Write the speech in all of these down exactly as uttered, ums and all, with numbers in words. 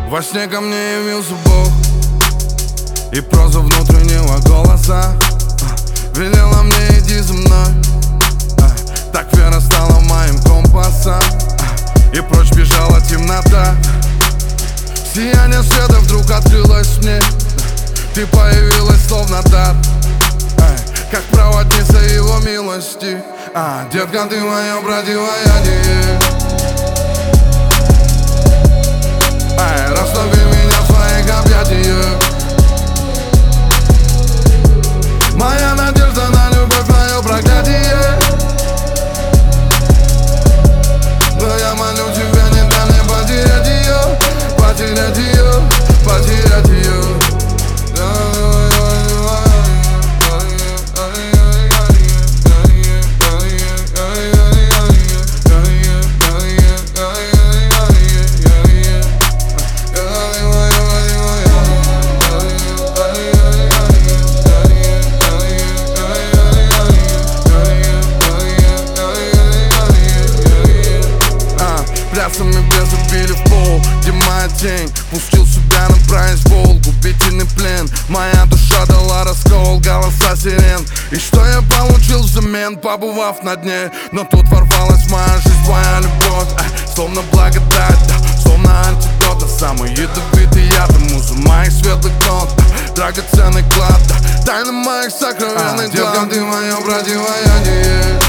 Во сне ко мне явился Бог, и проза внутреннего голоса велела мне: иди за мной. Так вера стала моим компасом, и прочь бежала темнота. Сияние света вдруг открылось мне, ты появилась словно дар, как проводница его милости. А, детка, ты мое противоядие. Ай, растопи меня в своих объятиях. Моя надежда на любовь, мое проклятие. Но я молю тебя, не дай мне потерять ее, потерять ее, потерять ее. Плясами без убили в пол, где моя тень. Пустил себя на произвол, губительный плен. Моя душа дала раскол, голоса сирен. И что я получил взамен, побывав на дне? Но тут ворвалась в мою жизнь твоя любовь, ай, словно благодать, да, словно антидот, да, самый ядовитый яд, муза моих светлых нот, да, драгоценный клад, да, тайна моих сокровенных а, детка, ты мое противоядие.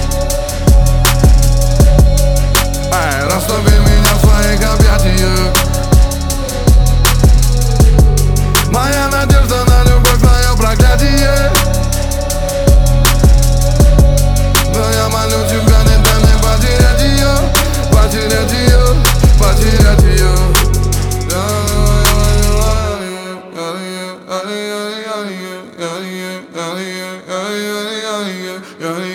Ай, растопи меня в своих объятиях. Моя надежда на любовь, мое проклятие. Но я молю тебя, не дай мне потерять ее, потерять ее, потерять ее. Yeah, yeah, yeah, yeah, yeah, yeah, yeah, yeah, yeah, yeah, yeah.